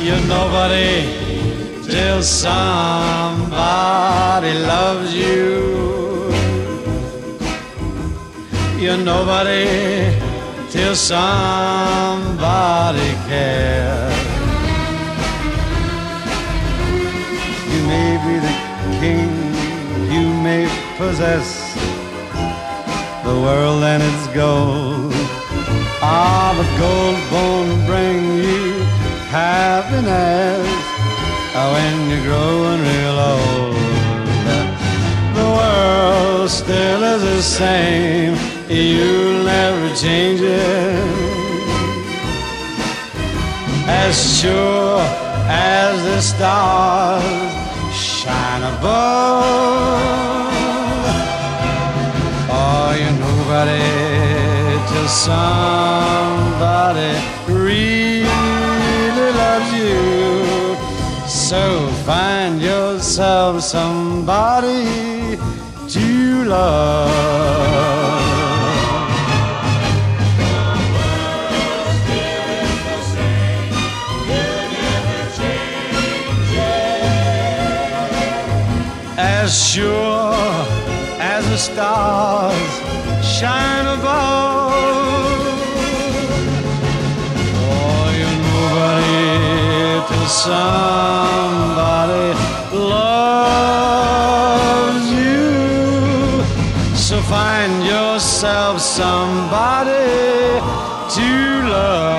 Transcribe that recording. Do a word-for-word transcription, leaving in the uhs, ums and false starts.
You're nobody till somebody loves you. You're nobody till somebody cares. You may be the king, you may possess the world and its gold. Ah, but gold won't bring you happiness when you're growing real old. The world still is the same, you'll never change it. As sure as the stars shine above, oh, you're nobody till somebody really loves you. So find yourself somebody to love. As sure as the stars shine above, oh, you're nobody till somebody loves you. So find yourself somebody to love.